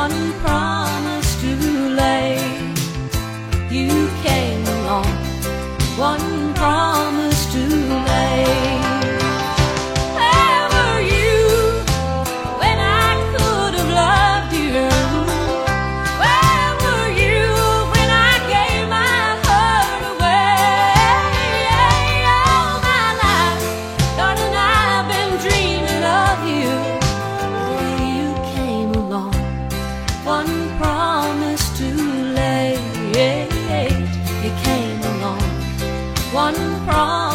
one promise too late. You came along, one promise too late. Where were you when I could have loved you? Where were you when I gave my heart away? All my life, darling, I've been dreaming of you. You came along, one promise too late. You came along, one promise